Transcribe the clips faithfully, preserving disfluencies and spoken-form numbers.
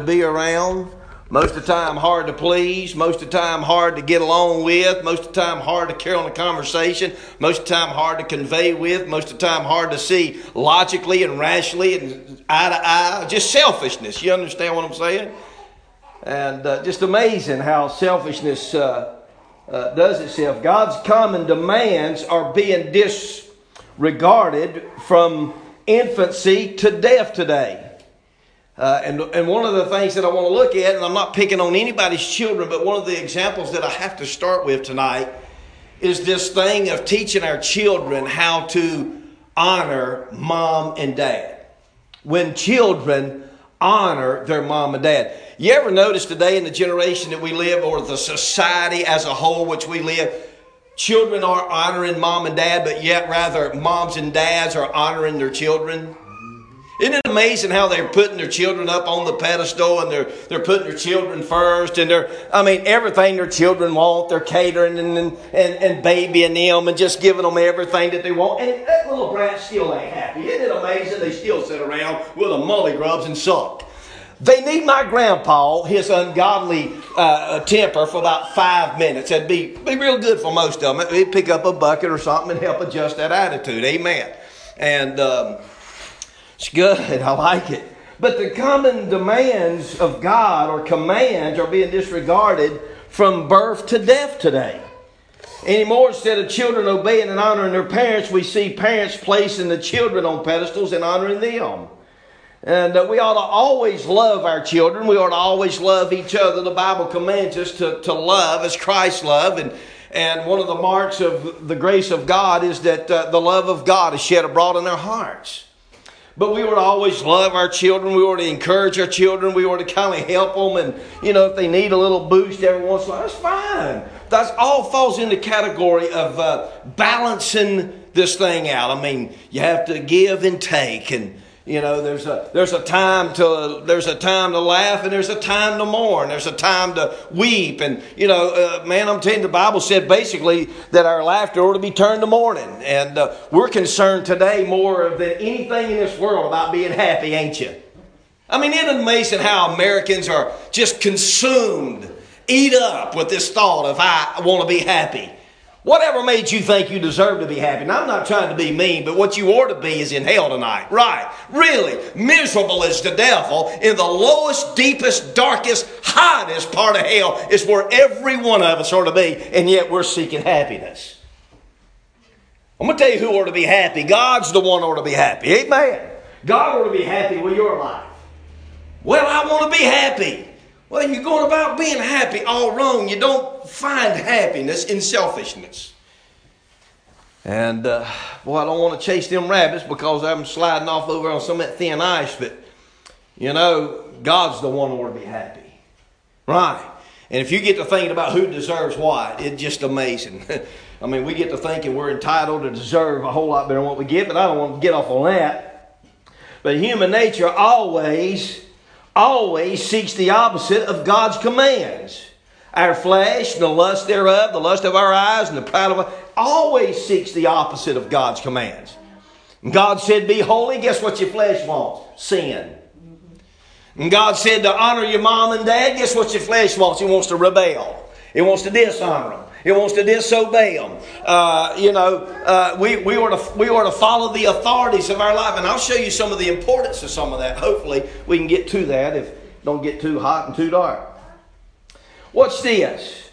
to be around, most of the time hard to please, most of the time hard to get along with, most of the time hard to carry on a conversation, most of the time hard to convey with, most of the time hard to see logically and rationally and eye to eye. Just selfishness. You understand what I'm saying? And uh, just amazing how selfishness uh, uh, does itself. God's common demands are being disregarded from infancy to death today. Uh, and, and one of the things that I want to look at, and I'm not picking on anybody's children, but one of the examples that I have to start with tonight is this thing of teaching our children how to honor mom and dad. When children honor their mom and dad. You ever notice today in the generation that we live, or the society as a whole which we live, children are honoring mom and dad, but yet rather moms and dads are honoring their children? Isn't it amazing how they're putting their children up on the pedestal, and they're they're putting their children first, and they're, I mean, everything their children want, they're catering and, and, and babying them and just giving them everything that they want. And that little brat still ain't happy. Isn't it amazing? They still sit around with a molly grubs and suck. They need my grandpa, his ungodly uh, temper, for about five minutes. That'd be, be real good for most of them. He'd pick up a bucket or something and help adjust that attitude. Amen. And um, it's good. I like it. But the common demands of God, or commands, are being disregarded from birth to death today. Anymore, instead of children obeying and honoring their parents, we see parents placing the children on pedestals and honoring them. And uh, we ought to always love our children. We ought to always love each other. The Bible commands us to, to love as Christ loved. And, and one of the marks of the grace of God is that uh, the love of God is shed abroad in our hearts. But we ought to always love our children. We ought to encourage our children. We ought to kind of help them. And, you know, if they need a little boost every once in a while, that's fine. That all falls in the category of uh, balancing this thing out. I mean, you have to give and take. And, you know, there's a there's a time to there's a time to laugh, and there's a time to mourn. There's a time to weep. And, you know, uh, man, I'm telling you, the Bible said basically that our laughter ought to be turned to mourning. And uh, we're concerned today more than anything in this world about being happy, ain't you? I mean, isn't it amazing how Americans are just consumed, eat up with this thought of, I want to be happy. Whatever made you think you deserve to be happy? And I'm not trying to be mean, but what you ought to be is in hell tonight. Right. Really. Miserable as the devil. In the lowest, deepest, darkest, highest part of hell is where every one of us ought to be. And yet we're seeking happiness. I'm going to tell you who ought to be happy. God's the one who ought to be happy. Amen. God ought to be happy with your life. Well, I want to be happy. Well, you're going about being happy all wrong. You don't find happiness in selfishness. And, uh, boy, I don't want to chase them rabbits because I'm sliding off over on some of that thin ice. But, you know, God's the one who ought to be happy. Right. And if you get to thinking about who deserves what, it's just amazing. I mean, we get to thinking we're entitled to deserve a whole lot better than what we get, but I don't want to get off on that. But human nature always... always seeks the opposite of God's commands. Our flesh, the lust thereof, the lust of our eyes, and the pride of our, always seeks the opposite of God's commands. And God said, be holy. Guess what your flesh wants? Sin. And God said to honor your mom and dad. Guess what your flesh wants? It wants to rebel. It wants to dishonor them. It wants to disobey them. Uh, you know, uh, we, we, ought to, we ought to follow the authorities of our life. And I'll show you some of the importance of some of that. Hopefully we can get to that if it don't get too hot and too dark. Watch this.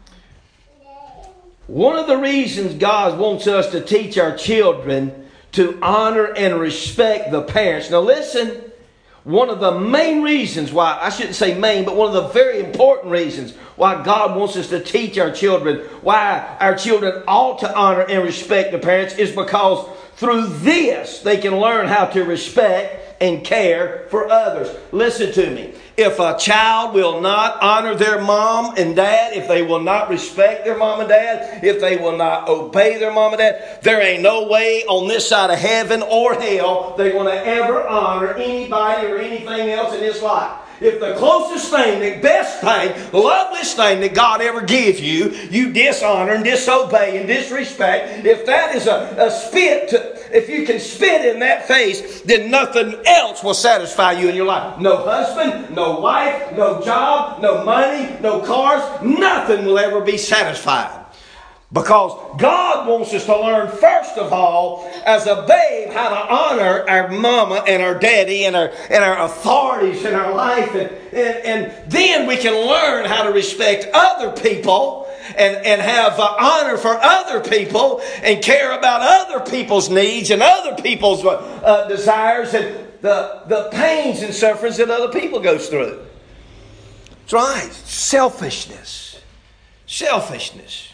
One of the reasons God wants us to teach our children to honor and respect the parents. Now listen. One of the main reasons why, I shouldn't say main, but one of the very important reasons why God wants us to teach our children, why our children ought to honor and respect the parents, is because through this they can learn how to respect and care for others. Listen to me. If a child will not honor their mom and dad, if they will not respect their mom and dad, if they will not obey their mom and dad, there ain't no way on this side of heaven or hell they're going to ever honor anybody or anything else in this life. If the closest thing, the best thing, the loveliest thing that God ever gives you, you dishonor and disobey and disrespect, if that is a, a spit to, if you can spit in that face, then nothing else will satisfy you in your life. No husband, no wife, no job, no money, no cars. Nothing will ever be satisfied. Because God wants us to learn, first of all, as a babe, how to honor our mama and our daddy and our, and our authorities in our life. And, and, and then we can learn how to respect other people and, and have uh, honor for other people and care about other people's needs and other people's uh, desires and the, the pains and sufferings that other people go through. That's right. Selfishness. Selfishness.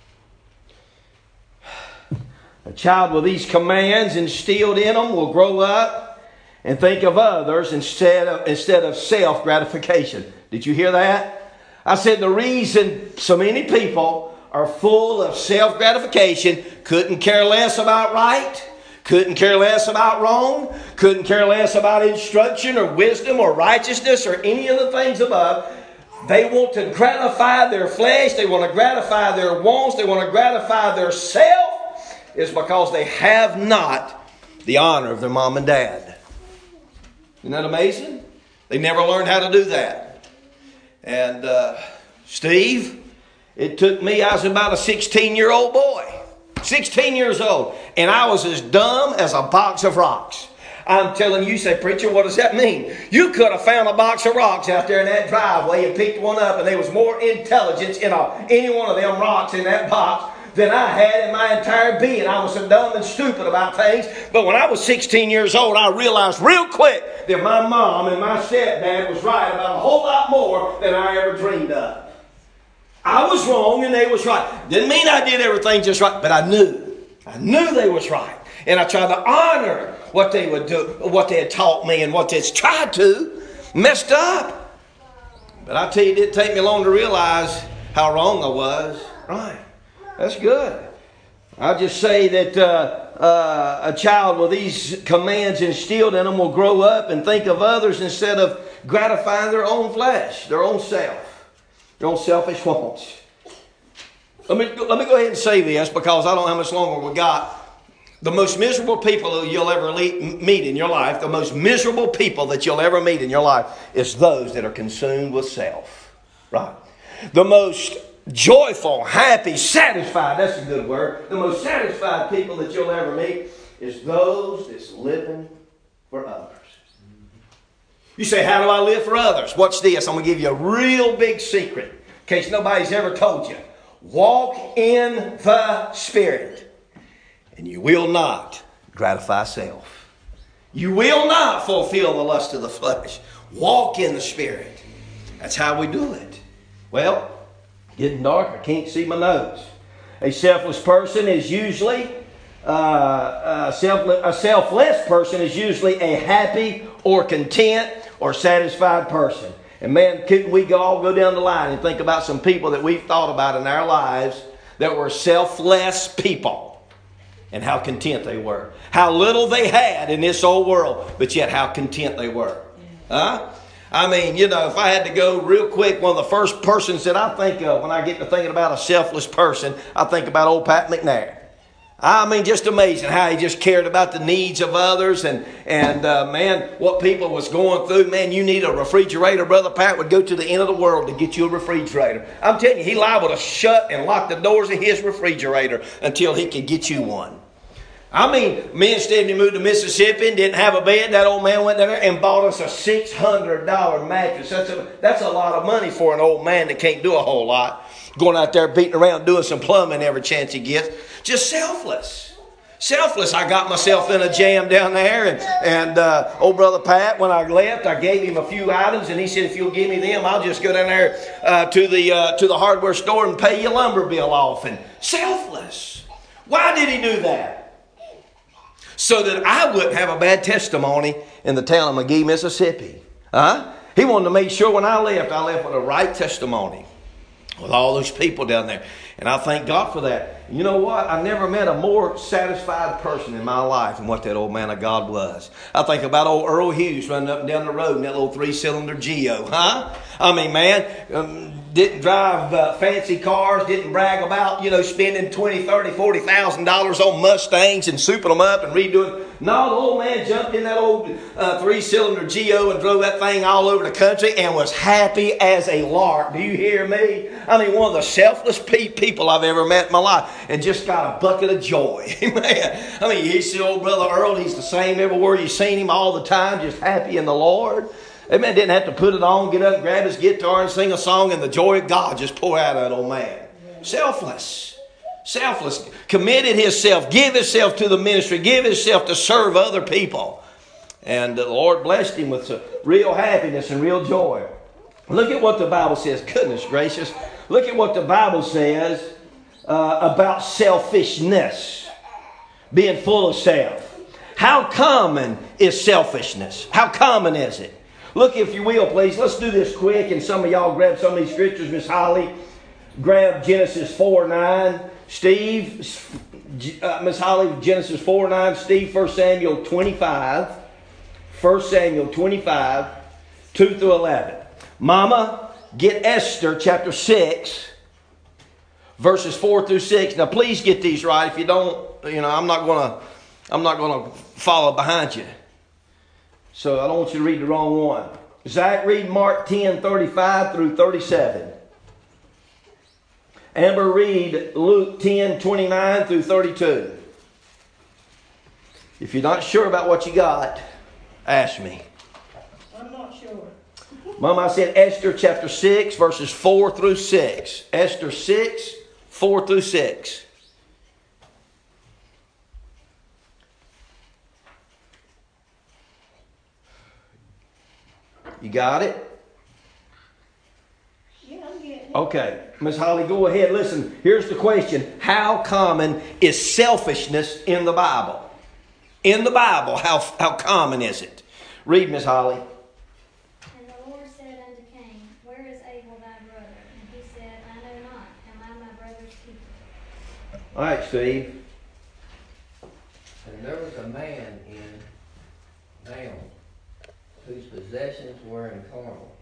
A child with these commands instilled in them will grow up and think of others instead of, instead of self-gratification. Did you hear that? I said the reason so many people are full of self-gratification, couldn't care less about right, couldn't care less about wrong, couldn't care less about instruction or wisdom or righteousness or any of the things above. They want to gratify their flesh. They want to gratify their wants. They want to gratify their self. Is because they have not the honor of their mom and dad. Isn't that amazing? They never learned how to do that. And uh, Steve, it took me, I was about a sixteen-year-old boy. sixteen years old. And I was as dumb as a box of rocks. I'm telling you, you say, preacher, what does that mean? You could have found a box of rocks out there in that driveway and picked one up, and there was more intelligence in a, any one of them rocks in that box than I had in my entire being. I was so dumb and stupid about things. But when I was sixteen years old, I realized real quick that my mom and my stepdad was right about a whole lot more than I ever dreamed of. I was wrong and they was right. Didn't mean I did everything just right, but I knew. I knew they was right. And I tried to honor what they would do, what they had taught me and what they had tried to. Messed up. But I tell you, it didn't take me long to realize how wrong I was. Right. That's good. I'll just say that uh, uh, a child with these commands instilled in them will grow up and think of others instead of gratifying their own flesh, their own self, their own selfish wants. Let me, let me go ahead and say this because I don't know how much longer we got. The most miserable people you'll ever meet in your life, the most miserable people that you'll ever meet in your life is those that are consumed with self. Right? The most joyful, happy, satisfied, that's a good word. The most satisfied people that you'll ever meet is those that's living for others. You say, how do I live for others? Watch this. I'm going to give you a real big secret in case nobody's ever told you. Walk in the Spirit and you will not gratify self. You will not fulfill the lust of the flesh. Walk in the Spirit. That's how we do it. Well, getting dark, I can't see my nose. A selfless person is usually, uh, a, selfless, a selfless person is usually a happy or content or satisfied person. And man, couldn't we all go down the line and think about some people that we've thought about in our lives that were selfless people and how content they were. How little they had in this old world, but yet how content they were. Huh? I mean, you know, if I had to go real quick, one of the first persons that I think of when I get to thinking about a selfless person, I think about old Pat McNair. I mean, just amazing how he just cared about the needs of others and, and uh, man, what people was going through. Man, you need a refrigerator. Brother Pat would go to the end of the world to get you a refrigerator. I'm telling you, he liable to shut and lock the doors of his refrigerator until he could get you one. I mean, me and Stephanie moved to Mississippi and didn't have a bed. That old man went down there and bought us a six hundred dollars mattress. That's a, that's a lot of money for an old man that can't do a whole lot. Going out there beating around doing some plumbing every chance he gets. Just selfless. Selfless. I got myself in a jam down there. And, and uh, old brother Pat, when I left, I gave him a few items. And he said, if you'll give me them, I'll just go down there uh, to, the, uh, to the hardware store and pay your lumber bill off. And selfless. Why did he do that? So that I wouldn't have a bad testimony in the town of McGee, Mississippi. Huh? He wanted to make sure when I left, I left with a right testimony with all those people down there. And I thank God for that. You know what? I never met a more satisfied person in my life than what that old man of God was. I think about old Earl Hughes running up and down the road in that little three-cylinder Geo. Huh? I mean, man, um, didn't drive uh, fancy cars, didn't brag about, you know, spending twenty, thirty, forty thousand dollars on Mustangs and souping them up and redoing. No, the old man jumped in that old uh, three-cylinder Geo and drove that thing all over the country and was happy as a lark. Do you hear me? I mean, one of the selfless pe- people I've ever met in my life, and just got a bucket of joy. Man, I mean, you see old brother Earl, he's the same everywhere you've seen him all the time, just happy in the Lord. Amen. Didn't have to put it on, get up and grab his guitar and sing a song, and the joy of God just pour out of that old man. Selfless. Selfless. Committed himself. Give himself to the ministry. Give himself to serve other people. And the Lord blessed him with some real happiness and real joy. Look at what the Bible says. Goodness gracious. Look at what the Bible says uh, about selfishness. Being full of self. How common is selfishness? How common is it? Look, if you will, please. Let's do this quick. And some of y'all grab some of these scriptures. Miss Holly, grab Genesis four nine. Steve, uh, Miss Holly, Genesis four nine. Steve, First Samuel twenty-five. First Samuel twenty-five, two through eleven. Mama, get Esther chapter six, verses four through six. Now, please get these right. If you don't, you know, I'm not going to, I'm not going to follow behind you. So I don't want you to read the wrong one. Zach, read Mark ten, thirty-five through thirty-seven. Amber, read Luke ten, twenty-nine through thirty-two. If you're not sure about what you got, ask me. I'm not sure. Mom, I said Esther chapter six, verses four through six. Esther six, four through six. You got it? Yeah, I'm getting it. Okay. Miss Holly, go ahead. Listen, here's the question. How common is selfishness in the Bible? In the Bible, how, how common is it? Read, Miss Holly. And the Lord said unto Cain, Where is Abel thy brother? And he said, I know not. Am I my brother's keeper? All right, Steve. And there was a man in Naam, whose possessions were in Carmel.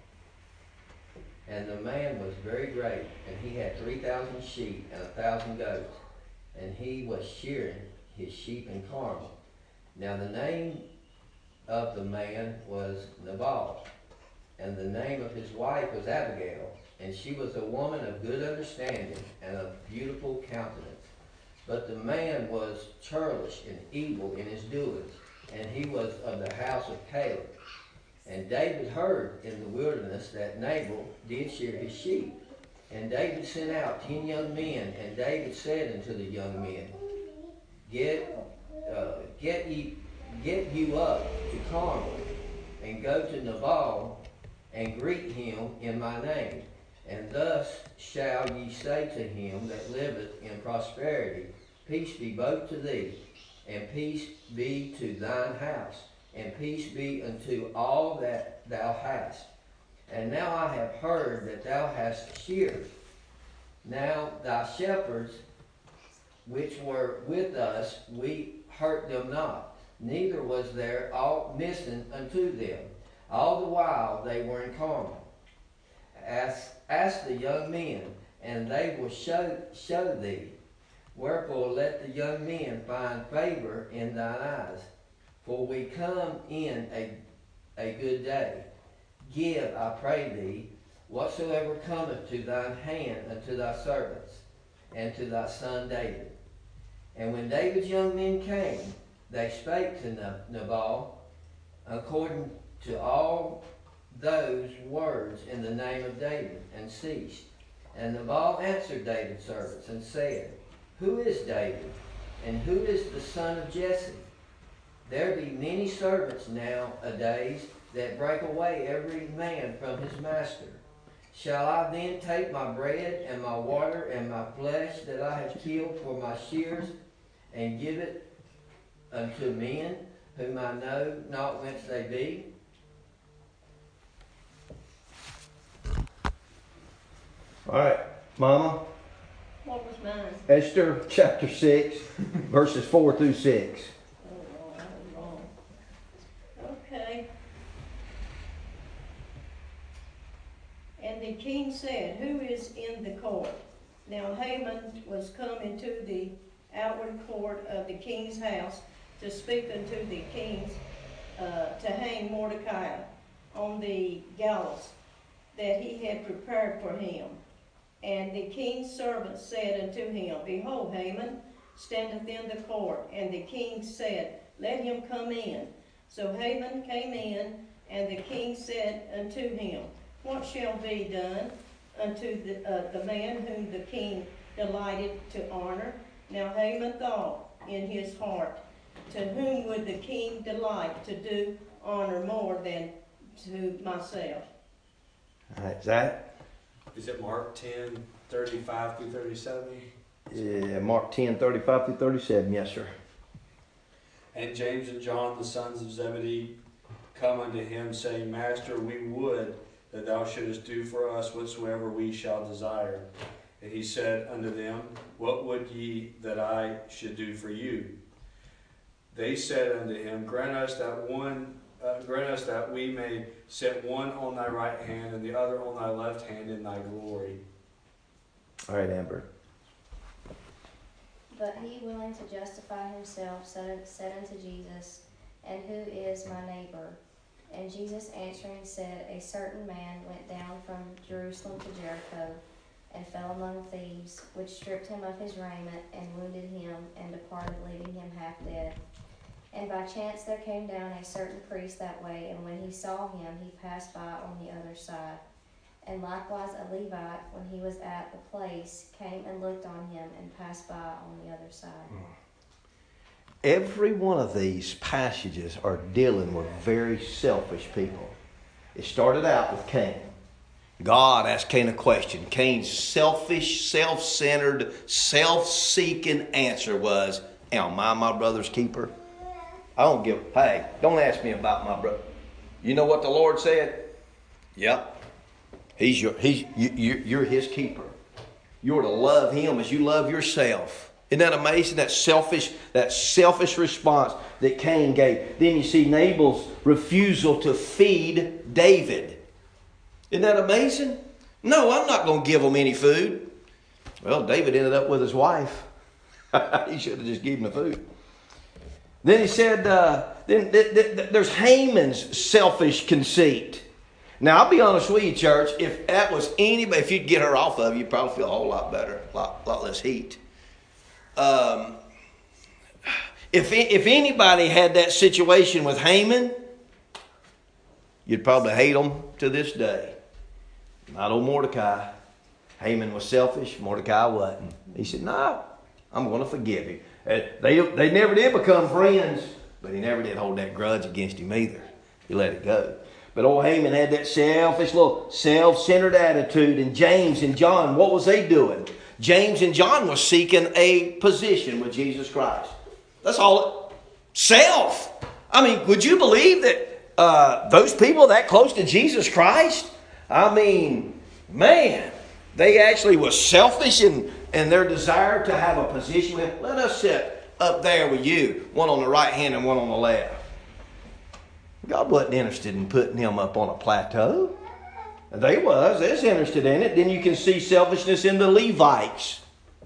And the man was very great, and he had three thousand sheep and a thousand goats, and he was shearing his sheep in Carmel. Now the name of the man was Nabal, and the name of his wife was Abigail, and she was a woman of good understanding and of beautiful countenance. But the man was churlish and evil in his doings, and he was of the house of Caleb. And David heard in the wilderness that Nabal did shear his sheep. And David sent out ten young men, and David said unto the young men, Get, uh, get, ye, get you up to Carmel, and go to Nabal, and greet him in my name. And thus shall ye say to him that liveth in prosperity, Peace be both to thee, and peace be to thine house, and peace be unto all that thou hast. And now I have heard that thou hast sheared. Now thy shepherds, which were with us, we hurt them not, neither was there aught missing unto them, all the while they were in Carmel. Ask, ask the young men, and they will show, show thee. Wherefore let the young men find favor in thine eyes. For we come in a, a good day. Give, I pray thee, whatsoever cometh to thine hand unto thy servants, and to thy son David. And when David's young men came, they spake to Nabal according to all those words in the name of David, and ceased. And Nabal answered David's servants, and said, Who is David, and who is the son of Jesse? There be many servants nowadays that break away every man from his master. Shall I then take my bread and my water and my flesh that I have killed for my shears, and give it unto men whom I know not whence they be? All right, Mama. What was mine? Esther chapter six, verses four through six. Okay. And the king said, Who is in the court? Now Haman was come into the outward court of the king's house to speak unto the kings, uh, to hang Mordecai on the gallows that he had prepared for him. And the king's servant said unto him, Behold, Haman standeth in the court. And the king said, Let him come in. So Haman came in, and the king said unto him, What shall be done unto the, uh, the man whom the king delighted to honor? Now Haman thought in his heart, To whom would the king delight to do honor more than to myself? All right, Zach? Is it Mark ten, thirty-five through thirty-seven? Yeah, Mark ten, thirty-five through thirty-seven, yes, sir. And James and John, the sons of Zebedee, come unto him, saying, Master, we would that thou shouldest do for us whatsoever we shall desire. And he said unto them, What would ye that I should do for you? They said unto him, Grant us that one, uh, grant us that we may set one on thy right hand and the other on thy left hand in thy glory. All right, Amber. But he, willing to justify himself, said, said unto Jesus, And who is my neighbor? And Jesus answering said, A certain man went down from Jerusalem to Jericho, and fell among thieves, which stripped him of his raiment, and wounded him, and departed, leaving him half dead. And by chance there came down a certain priest that way, and when he saw him, he passed by on the other side. And likewise a Levite, when he was at the place, came and looked on him, and passed by on the other side. Every one of these passages are dealing with very selfish people. It started out with Cain. God asked Cain a question. Cain's selfish, self-centered, self-seeking answer was, Am I my brother's keeper? I don't give, hey, don't ask me about my brother. You know what the Lord said? Yep. He's your, he's, you, you, you're his keeper. You're to love him as you love yourself. Isn't that amazing? That selfish, that selfish response that Cain gave. Then you see Nabal's refusal to feed David. Isn't that amazing? No, I'm not going to give him any food. Well, David ended up with his wife. He should have just given him the food. Then he said, uh, then th- th- th- there's Haman's selfish conceit. Now, I'll be honest with you, church. If that was anybody, if you'd get her off of you, you'd probably feel a whole lot better, a lot, lot less heat. Um, if if anybody had that situation with Haman, you'd probably hate him to this day. Not old Mordecai. Haman was selfish. Mordecai wasn't. He said, no, I'm going to forgive him. And they, they never did become friends, but he never did hold that grudge against him either. He let it go. But old Haman had that selfish little self-centered attitude. And James and John, what was they doing? James and John was seeking a position with Jesus Christ. That's all. Self. I mean, would you believe that uh, those people that close to Jesus Christ? I mean, man, they actually were selfish in, in their desire to have a position. Let us sit up there with you, one on the right hand and one on the left. God wasn't interested in putting him up on a plateau. They was. They was interested in it. Then you can see selfishness in the Levites.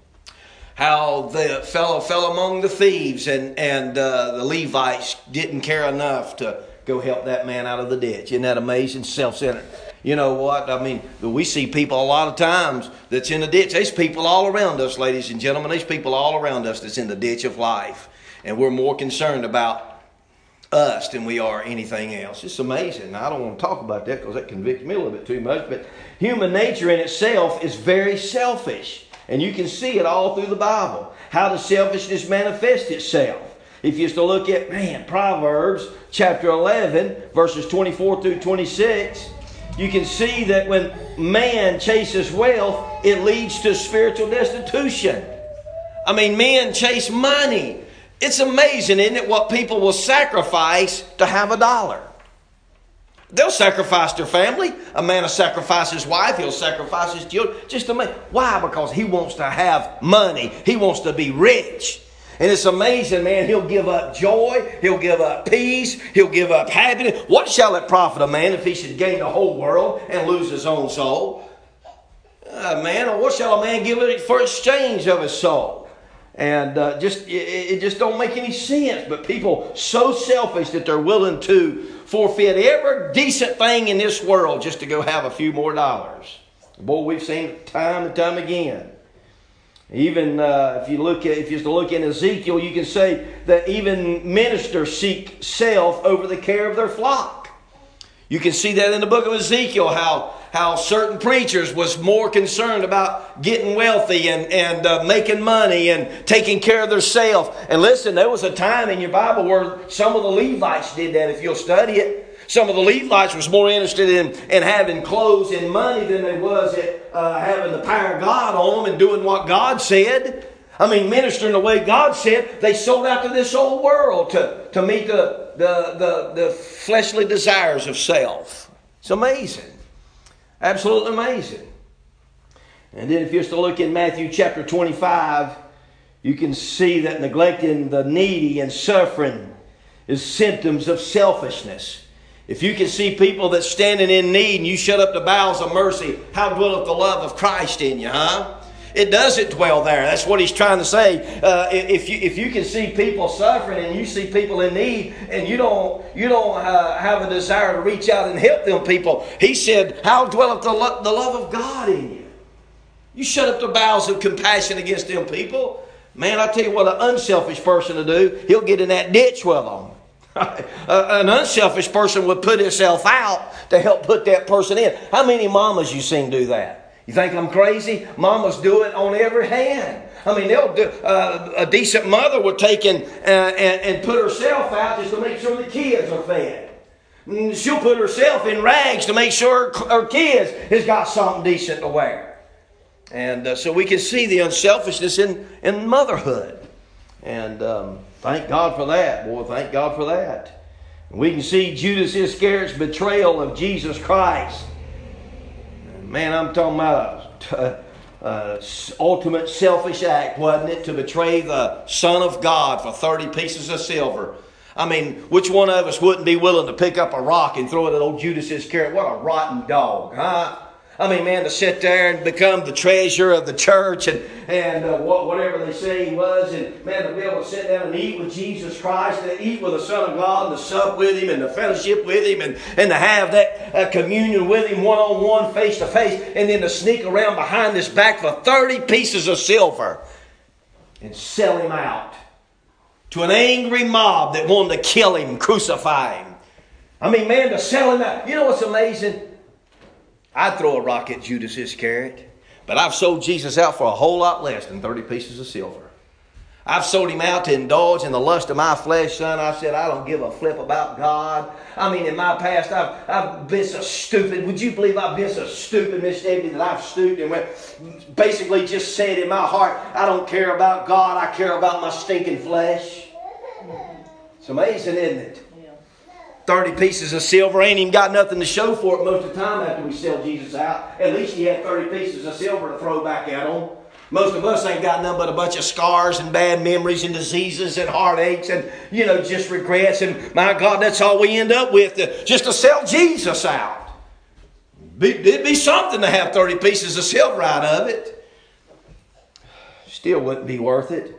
How the fellow fell among the thieves, and, and uh, the Levites didn't care enough to go help that man out of the ditch. Isn't that amazing? Self-centered. You know what? I mean, we see people a lot of times that's in the ditch. There's people all around us, ladies and gentlemen. There's people all around us that's in the ditch of life. And we're more concerned about us than we are anything else. It's amazing. I don't want to talk about that because that convicts me a little bit too much. But human nature in itself is very selfish. And you can see it all through the Bible. How does selfishness manifest itself? If you used to look at, man, Proverbs chapter eleven, verses twenty-four through twenty-six, you can see that when man chases wealth, it leads to spiritual destitution. I mean, men chase money. It's amazing, isn't it, what people will sacrifice to have a dollar. They'll sacrifice their family. A man will sacrifice his wife. He'll sacrifice his children. Just a man. Why? Because he wants to have money. He wants to be rich. And it's amazing, man. He'll give up joy. He'll give up peace. He'll give up happiness. What shall it profit a man if he should gain the whole world and lose his own soul? a man, or what shall a man give it for exchange of his soul? And uh, just it, it just don't make any sense. But people so selfish that they're willing to forfeit every decent thing in this world just to go have a few more dollars. Boy, we've seen it time and time again. Even uh, if you look at, if you look in Ezekiel, you can say that even ministers seek self over the care of their flock. You can see that in the book of Ezekiel, how how certain preachers was more concerned about getting wealthy and and uh, making money and taking care of their self. And listen, there was a time in your Bible where some of the Levites did that. If you'll study it. Some of the Levites was more interested in, in having clothes and money than they was at uh, having the power of God on them and doing what God said. I mean, ministering the way God said. They sold out to this old world to, to meet the, the, the, the fleshly desires of self. It's amazing. Absolutely amazing. And then if you're to look in Matthew chapter twenty-five, you can see that neglecting the needy and suffering is symptoms of selfishness. If you can see people that's standing in need and you shut up the bowels of mercy, how dwelleth the love of Christ in you, huh? It doesn't dwell there. That's what he's trying to say. Uh, if you if you can see people suffering and you see people in need and you don't you don't uh, have a desire to reach out and help them people, he said, how dwelleth the, lo- the love of God in you? You shut up the bowels of compassion against them people. Man, I tell you what, an unselfish person to do, he'll get in that ditch with them. An unselfish person would put himself out to help put that person in. How many mamas you seen do that? You think I'm crazy? Mamas do it on every hand. I mean, they'll do, uh, a decent mother would take and, uh, and, and put herself out just to make sure the kids are fed. And she'll put herself in rags to make sure her, her kids has got something decent to wear. And uh, so we can see the unselfishness in, in motherhood. And um, thank God for that. Boy, thank God for that. And we can see Judas Iscariot's betrayal of Jesus Christ. Man, I'm talking about uh, uh, ultimate selfish act, wasn't it? To betray the Son of God for thirty pieces of silver. I mean, which one of us wouldn't be willing to pick up a rock and throw it at old Judas Iscariot? What a rotten dog, huh? I mean, man, to sit there and become the treasurer of the church and, and uh, whatever they say he was. And, man, to be able to sit down and eat with Jesus Christ, to eat with the Son of God, and to sup with Him, and to fellowship with Him, and, and to have that uh, communion with Him one-on-one, face-to-face, and then to sneak around behind His back for thirty pieces of silver and sell Him out to an angry mob that wanted to kill Him, crucify Him. I mean, man, to sell Him out. You know what's amazing? I'd throw a rock at Judas Iscariot, but I've sold Jesus out for a whole lot less than thirty pieces of silver. I've sold Him out to indulge in the lust of my flesh, son. I said, I don't give a flip about God. I mean, in my past, I've, I've been so stupid. Would you believe I've been so stupid, Miss David, that I've stooped and went, basically just said in my heart, I don't care about God. I care about my stinking flesh. It's amazing, isn't it? thirty pieces of silver, ain't even got nothing to show for it most of the time after we sell Jesus out. At least He had thirty pieces of silver to throw back at Him. Most of us ain't got nothing but a bunch of scars and bad memories and diseases and heartaches and, you know, just regrets. And my God, that's all we end up with, to, just to sell Jesus out. Be, it'd be something to have thirty pieces of silver out of it. Still wouldn't be worth it.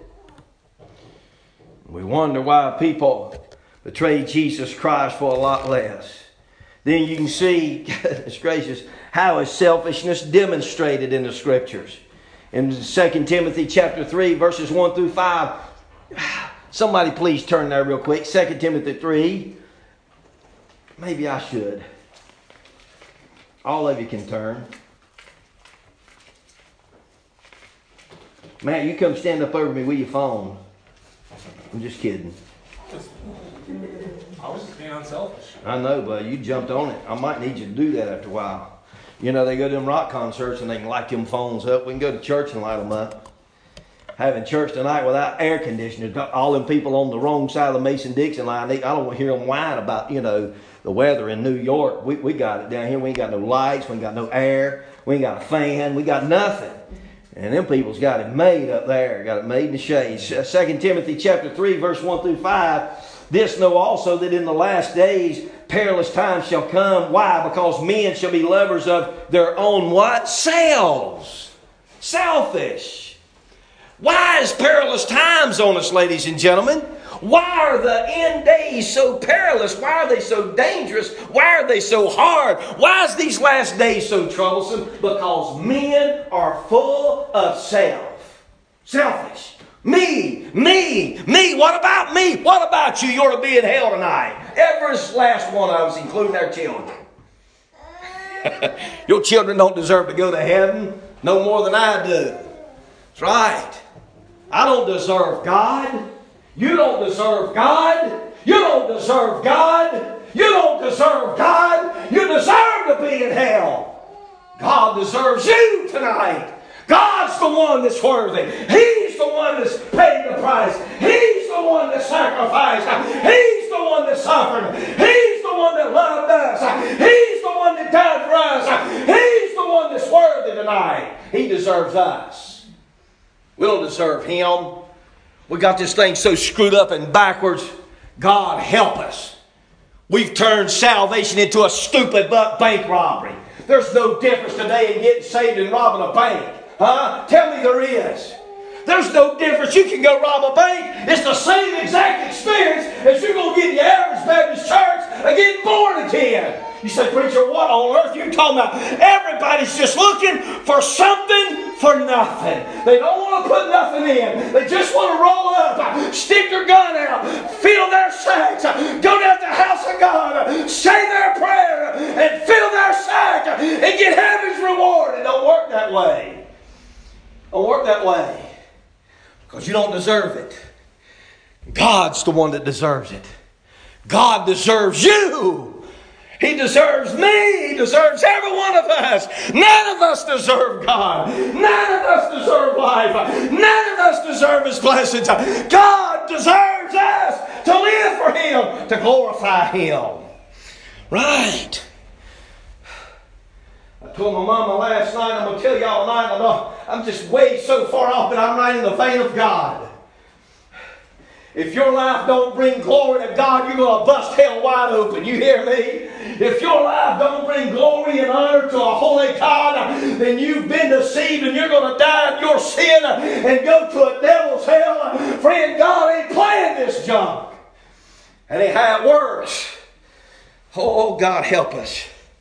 We wonder why people betray Jesus Christ for a lot less. Then you can see, goodness gracious, how is selfishness demonstrated in the Scriptures. In Second Timothy chapter three, verses one through five. Somebody please turn there real quick. Second Timothy three. Maybe I should. All of you can turn. Matt, you come stand up over me with your phone. I'm just kidding. I was just being unselfish. I know, but you jumped on it. I might need you to do that after a while. You know, they go to them rock concerts and they can light them phones up. We can go to church and light them up. Having church tonight without air conditioners. All them people on the wrong side of the Mason-Dixon line, they, I don't want to hear them whine about, you know, the weather in New York. We, we got it down here. We ain't got no lights. We ain't got no air. We ain't got a fan. We got nothing. And them people's got it made up there. Got it made in the shades. Second Timothy chapter three, verse one through five. This know also that in the last days perilous times shall come. Why? Because men shall be lovers of their own what? Selves. Selfish. Why is perilous times on us, ladies and gentlemen? Why are the end days so perilous? Why are they so dangerous? Why are they so hard? Why is these last days so troublesome? Because men are full of self. Selfish. Me, me, me. What about me? What about you? You're to be in hell tonight. Every last one of us, including our children. Your children don't deserve to go to heaven no more than I do. That's right. I don't deserve God. You don't deserve God. You don't deserve God. You don't deserve God. You deserve to be in hell. God deserves you tonight. God's the one that's worthy. He's the one that's paid the price. He's the one that sacrificed. He's the one that suffered. He's the one that loved us. He's the one that died for us. He's the one that's worthy tonight. He deserves us. We don't deserve Him. We got this thing so screwed up and backwards. God help us. We've turned salvation into a stupid bank robbery. There's no difference today in getting saved and robbing a bank. Huh? Tell me there is. There's no difference. You can go rob a bank. It's the same exact experience as you're going to get in the average Baptist church and get born again. You say, preacher, what on earth are you talking about? Everybody's just looking for something for nothing. They don't want to put nothing in. They just want to roll up, stick their gun out, fill their sacks, go down to the house of God, say their prayer, and fill their sack, and get heaven's reward. It don't work that way. Don't work that way. Because you don't deserve it. God's the one that deserves it. God deserves you. He deserves me. He deserves every one of us. None of us deserve God. None of us deserve life. None of us deserve His blessings. God deserves us to live for Him, to glorify Him. Right. I told my mama last night, I'm going to tell y'all tonight, I know I'm just way so far off, but I'm right in the vein of God. If your life don't bring glory to God, you're going to bust hell wide open. You hear me? If your life don't bring glory and honor to a holy God, then you've been deceived and you're going to die in your sin and go to a devil's hell. Friend, God ain't playing this junk. That ain't how it works. Oh, God help us.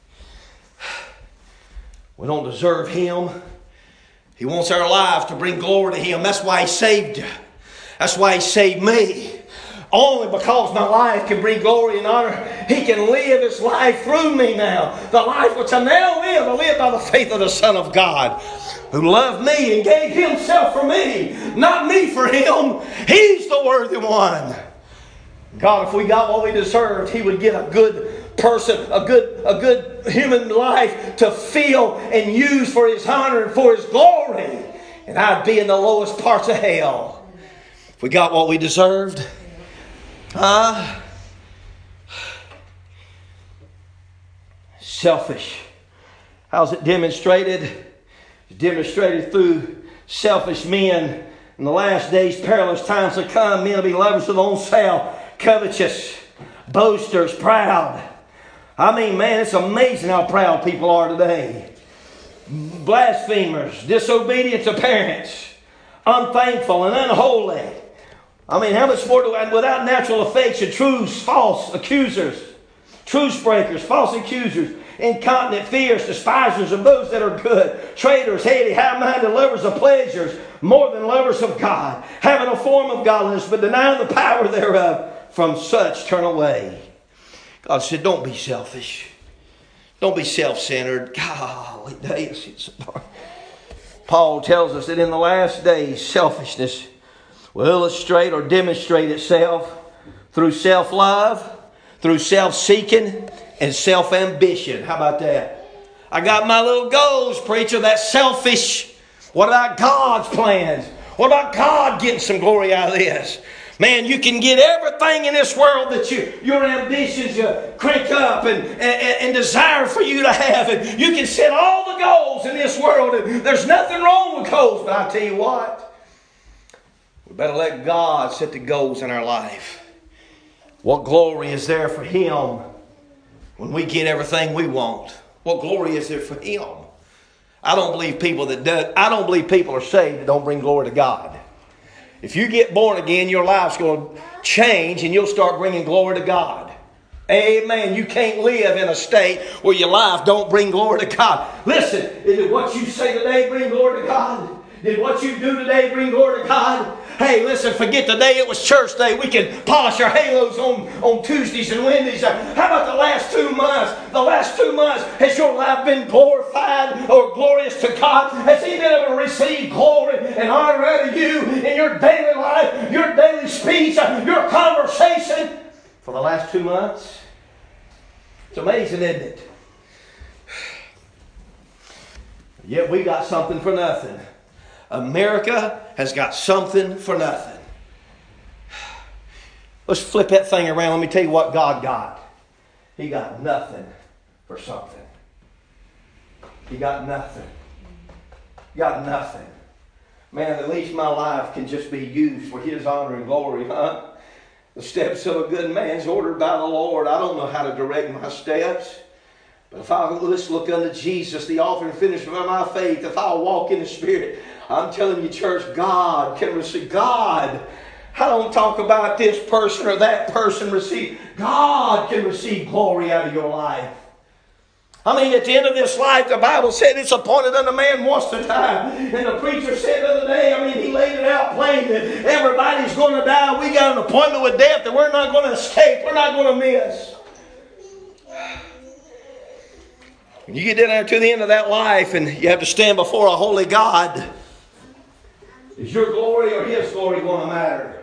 We don't deserve Him. He wants our lives to bring glory to Him. That's why He saved you. That's why He saved me. Only because my life can bring glory and honor, He can live His life through me now. The life which I now live, I live by the faith of the Son of God, who loved me and gave Himself for me. Not me for Him. He's the worthy one. God, if we got what we deserved, He would get a good person, a good, a good human life to feel and use for His honor and for His glory. And I'd be in the lowest parts of hell. If we got what we deserved. Huh? Selfish. How's it demonstrated? It's demonstrated through selfish men. In the last days, perilous times to come, men will be lovers of their own self, covetous, boasters, proud. I mean, man, it's amazing how proud people are today. Blasphemers, disobedient to parents, unthankful and unholy. I mean, how much more do I, without natural affection, truths, false accusers, truce breakers, false accusers, incontinent, fierce, despisers of those that are good, traitors, heady, high-minded, lovers of pleasures, more than lovers of God, having a form of godliness, but denying the power thereof. From such turn away. God said, don't be selfish. Don't be self-centered. Golly days. Paul tells us that in the last days, selfishness will illustrate or demonstrate itself through self-love, through self-seeking, and self-ambition. How about that? I got my little goals, preacher. That's selfish. What about God's plans? What about God getting some glory out of this? Man, you can get everything in this world that you, your ambitions you crank up and, and, and desire for you to have. And you can set all the goals in this world. And there's nothing wrong with goals. But I tell you what, we better let God set the goals in our life. What glory is there for Him? when we get everything we want, what glory is there for Him? I don't believe people that do, I don't believe people are saved that don't bring glory to God. If you get born again, your life's going to change and you'll start bringing glory to God. Amen. You can't live in a state where your life don't bring glory to God. Listen, did what you say today bring glory to God? Did what you do today bring glory to God? Hey, listen, forget the day it was church day. We can polish our halos on, on Tuesdays and Wednesdays. How about the last two months? The last two months, has your life been glorified or glorious to God? Has He been able to receive glory and honor out of you in your daily life, your daily speech, your conversation for the last two months? It's amazing, isn't it? Yet we got something for nothing. America has got something for nothing. Let's flip that thing around. Let me tell you what God got. He got nothing for something. He got nothing. He got nothing. Man, at least my life can just be used for His honor and glory, huh? The steps of a good man is ordered by the Lord. I don't know how to direct my steps. But if I let's look unto Jesus, the author and finisher of my faith, if I walk in the Spirit, I'm telling you, church, God can receive. God. I don't talk about this person or that person receive. God can receive glory out of your life. I mean, at the end of this life, the Bible said it's appointed unto man once to die. And the preacher said the other day, I mean, he laid it out plain that everybody's going to die. We got an appointment with death that we're not going to escape. We're not going to miss. When you get down there to the end of that life and you have to stand before a holy God, is your glory or His glory going to matter?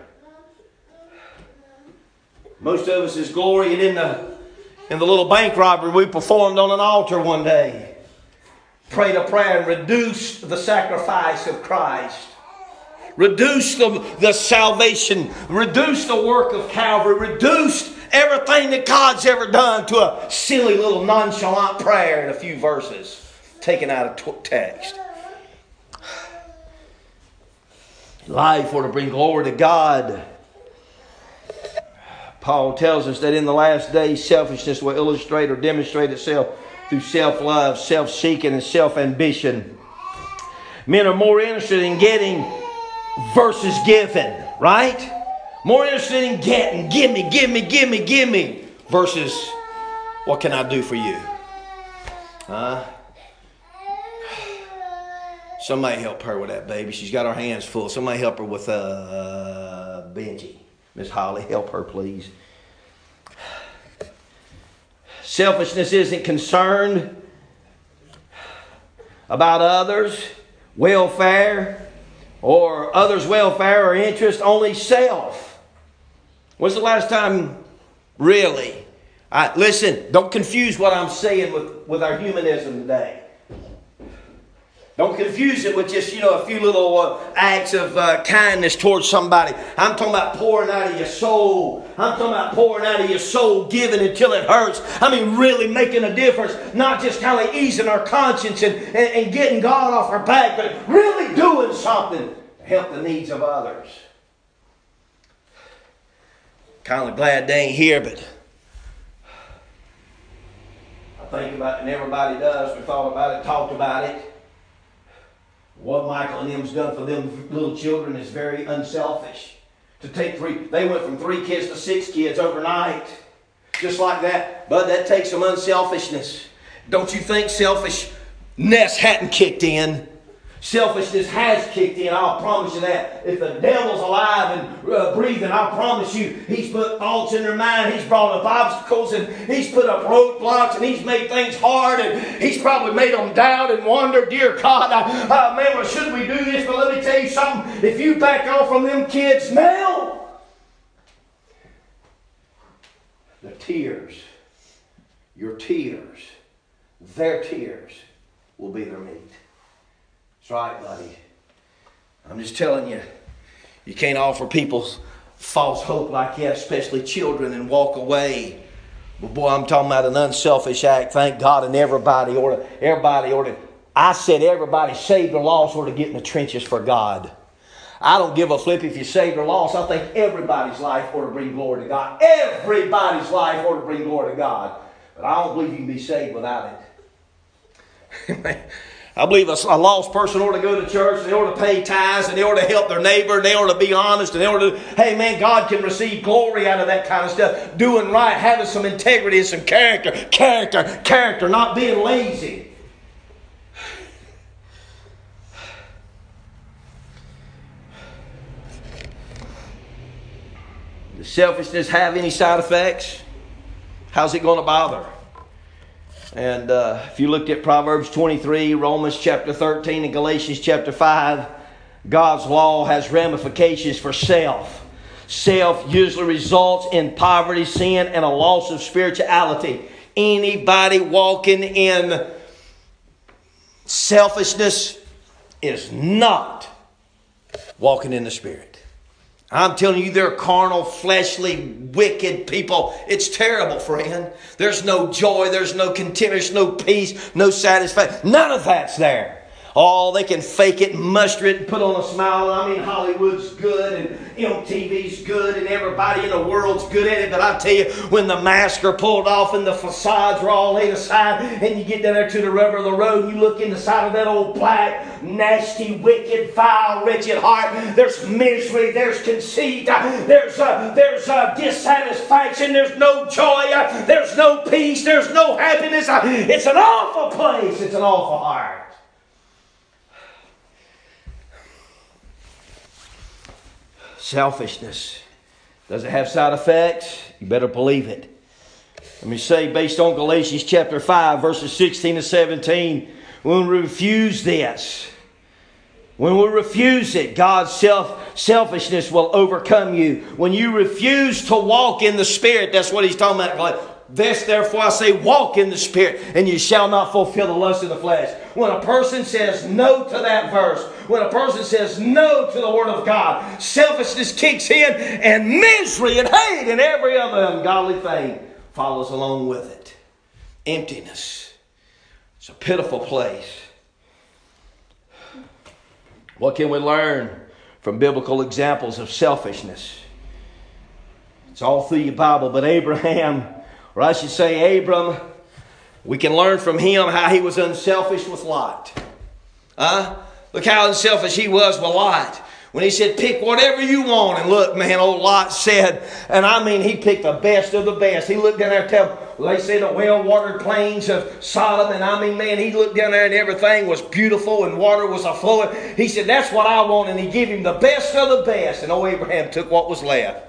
Most of us is glorying in the in the little bank robbery we performed on an altar one day. Prayed a prayer and reduced the sacrifice of Christ. Reduced the, the salvation. Reduced the work of Calvary. Reduced everything that God's ever done to a silly little nonchalant prayer in a few verses taken out of text. Life ought to bring glory to God. Paul tells us that in the last days, selfishness will illustrate or demonstrate itself through self-love, self-seeking, and self-ambition. Men are more interested in getting versus giving, right? More interested in getting, give me, give me, give me, give me, versus what can I do for you? Huh? Somebody help her with that baby. She's got her hands full. Somebody help her with uh, Benji. Miss Holly, help her, please. Selfishness isn't concerned about others' welfare or others' welfare or interest, only self. When's the last time, really? I, listen, don't confuse what I'm saying with, with our humanism today. Don't confuse it with just, you know, a few little uh, acts of uh, kindness towards somebody. I'm talking about pouring out of your soul. I'm talking about pouring out of your soul, giving until it hurts. I mean, really making a difference. Not just kind of easing our conscience and, and, and getting God off our back, but really doing something to help the needs of others. Kind of glad they ain't here, but I think about it, and everybody does. We thought about it, talked about it. What Michael and them's done for them little children is very unselfish. To take three, they went from three kids to six kids overnight. Just like that. But that takes some unselfishness. Don't you think selfishness hadn't kicked in? Selfishness has kicked in, I'll promise you that. If the devil's alive and uh, breathing, I'll promise you, he's put thoughts in their mind, he's brought up obstacles, and he's put up roadblocks, and he's made things hard, and he's probably made them doubt and wonder, dear God, I, uh, man, well, should we do this? But let me tell you something, if you back off from them kids now, the tears, your tears, their tears will be their meat. That's right, buddy. I'm just telling you, you can't offer people false hope like that, especially children, and walk away. But boy, I'm talking about an unselfish act. Thank God, and everybody ought to, everybody ought to, I said everybody saved or lost ought to get in the trenches for God. I don't give a flip if you saved or lost. I think everybody's life ought to bring glory to God. Everybody's life ought to bring glory to God. But I don't believe you can be saved without it. I believe a, a lost person ought to go to church, and they ought to pay tithes, and they ought to help their neighbor, and they ought to be honest, and they ought to, hey man, God can receive glory out of that kind of stuff. Doing right, having some integrity and some character, character, character, not being lazy. Does selfishness have any side effects? How's it going to bother? And uh, if you looked at Proverbs twenty-three, Romans chapter thirteen, and Galatians chapter five, God's law has ramifications for self. Self usually results in poverty, sin, and a loss of spirituality. Anybody walking in selfishness is not walking in the Spirit. I'm telling you, they're carnal, fleshly, wicked people. It's terrible, friend. There's no joy, there's no content, there's no peace, no satisfaction. None of that's there. Oh, they can fake it and muster it and put on a smile. I mean, Hollywood's good and M T V's good and everybody in the world's good at it. But I tell you, when the masks are pulled off and the facades are all laid aside and you get down there to the rubber of the road and you look in the side of that old black, nasty, wicked, vile, wretched heart, there's misery, there's conceit, there's a, there's a dissatisfaction, there's no joy, there's no peace, there's no happiness. It's an awful place. It's an awful heart. Selfishness. Does it have side effects? You better believe it. Let me say, based on Galatians chapter five, verses sixteen and seventeen, when we refuse this, when we refuse it, God's self, selfishness will overcome you. When you refuse to walk in the Spirit, that's what he's talking about. This, therefore, I say, walk in the Spirit, and you shall not fulfill the lust of the flesh. When a person says no to that verse, when a person says no to the Word of God, selfishness kicks in, and misery and hate and every other ungodly thing follows along with it. Emptiness. It's a pitiful place. What can we learn from biblical examples of selfishness? It's all through your Bible, but Abraham, or I should say Abram, we can learn from him how he was unselfish with Lot. Huh? Look how unselfish he was with Lot. When he said, pick whatever you want. And look, man, old Lot said, and I mean, he picked the best of the best. He looked down there and tell, well, they say the well-watered plains of Sodom. And I mean, man, he looked down there and everything was beautiful and water was a-flowing. He said, that's what I want. And he gave him the best of the best. And old Abraham took what was left.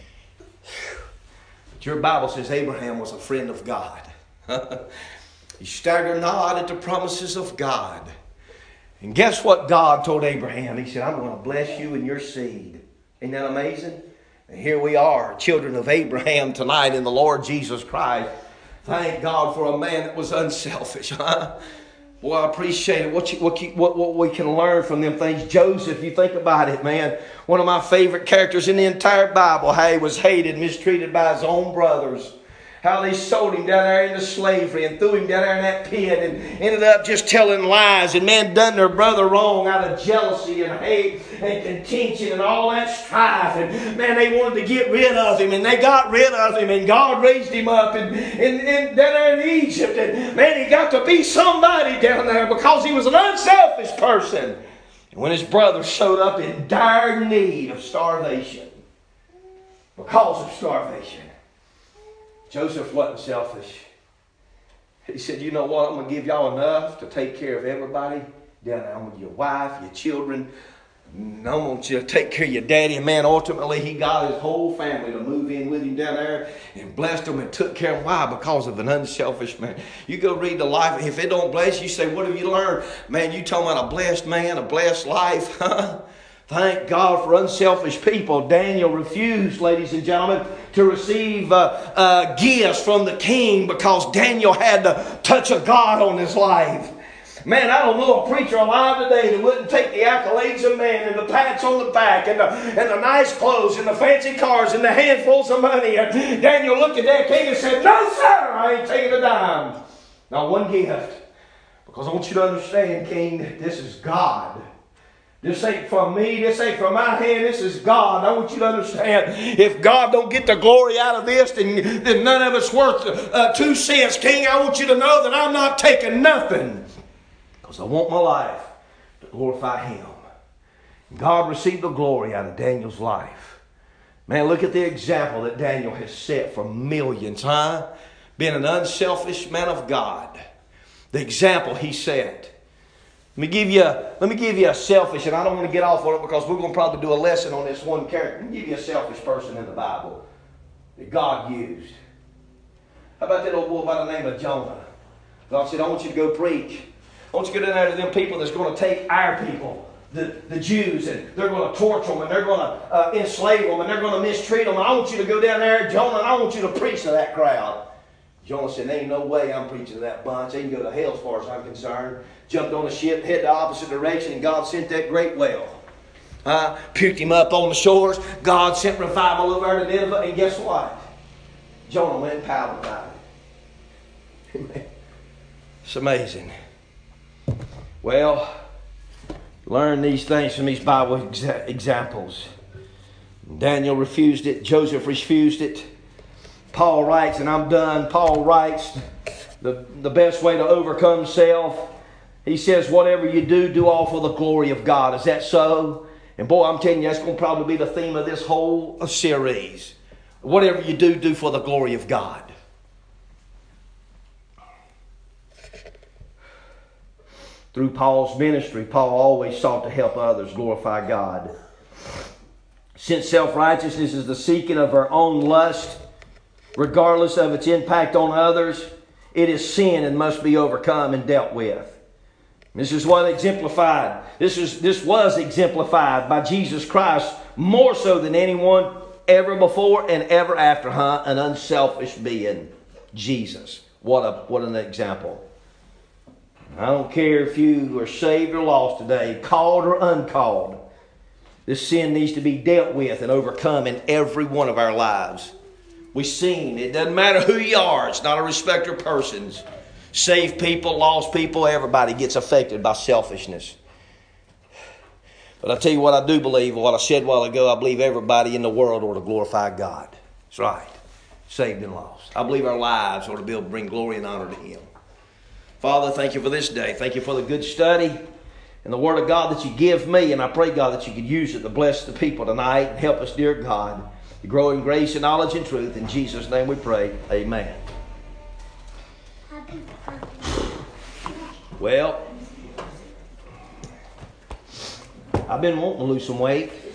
But your Bible says Abraham was a friend of God. He staggered not at the promises of God. And guess what God told Abraham? He said, I'm going to bless you and your seed. Isn't that amazing? And here we are, children of Abraham tonight in the Lord Jesus Christ. Thank God for a man that was unselfish. Huh? Boy, I appreciate it. What, you, what, you, what, what we can learn from them things. Joseph, you think about it, man. One of my favorite characters in the entire Bible. How he was hated, mistreated by his own brothers. How they sold him down there into slavery and threw him down there in that pit and ended up just telling lies and man done their brother wrong out of jealousy and hate and contention and all that strife. And man, they wanted to get rid of him and they got rid of him and God raised him up and, and, and down there in Egypt. And man, he got to be somebody down there because he was an unselfish person. And when his brother showed up in dire need of starvation because of starvation, Joseph wasn't selfish. He said, you know what? I'm going to give y'all enough to take care of everybody down there. I'm with your wife, your children. I'm going to take care of your daddy. And man, ultimately, he got his whole family to move in with him down there and blessed them and took care of them. Why? Because of an unselfish man. You go read the life. If it don't bless you, you say, what have you learned? Man, you talking about a blessed man, a blessed life, huh? Thank God for unselfish people. Daniel refused, ladies and gentlemen, to receive uh, uh, gifts from the king because Daniel had the touch of God on his life. Man, I don't know a preacher alive today that wouldn't take the accolades of man and the pats on the back and the, and the nice clothes and the fancy cars and the handfuls of money. And Daniel looked at that king and said, no, sir, I ain't taking a dime. Not one gift. Because I want you to understand, king, this is God. This ain't from me. This ain't from my hand. This is God. I want you to understand, if God don't get the glory out of this, then, then none of it's worth uh, two cents. King, I want you to know that I'm not taking nothing, because I want my life to glorify Him. God received the glory out of Daniel's life. Man, look at the example that Daniel has set for millions, huh? Being an unselfish man of God. The example he set. Let me give you a, let me give you a selfish, and I don't want to get off on it because we're going to probably do a lesson on this one character. Let me give you a selfish person in the Bible that God used. How about that old boy by the name of Jonah? God said, I want you to go preach. I want you to go down there to them people that's going to take our people, the, the Jews, and they're going to torture them, and they're going to uh, enslave them, and they're going to mistreat them. And I want you to go down there, Jonah, and I want you to preach to that crowd. Jonah said, there ain't no way I'm preaching to that bunch. They can go to hell as far as I'm concerned. Jumped on the ship, headed the opposite direction, and God sent that great whale. Uh, puked him up on the shores. God sent revival over there to Nineveh, and guess what? Jonah went and pouted about it. It's amazing. Well, learn these things from these Bible exa- examples. Daniel refused it. Joseph refused it. Paul writes, and I'm done. Paul writes, the, the best way to overcome self. He says, whatever you do, do all for the glory of God. Is that so? And boy, I'm telling you, that's going to probably be the theme of this whole series. Whatever you do, do for the glory of God. Through Paul's ministry, Paul always sought to help others glorify God. Since self-righteousness is the seeking of our own lust, regardless of its impact on others, it is sin and must be overcome and dealt with. This is what exemplified. This is this was exemplified by Jesus Christ more so than anyone ever before and ever after. Huh? An unselfish being, Jesus. What a what an example. I don't care if you are saved or lost today, called or uncalled. This sin needs to be dealt with and overcome in every one of our lives. We've seen it doesn't matter who you are. It's not a respecter of persons. Saved people, lost people, everybody gets affected by selfishness. But I tell you what I do believe, what I said a while ago, I believe everybody in the world ought to glorify God. That's right. Saved and lost. I believe our lives ought to be able to bring glory and honor to Him. Father, thank you for this day. Thank you for the good study and the Word of God that you give me. And I pray, God, that you could use it to bless the people tonight and help us, dear God, to grow in grace and knowledge and truth. In Jesus' name we pray. Amen. Well, I've been wanting to lose some weight.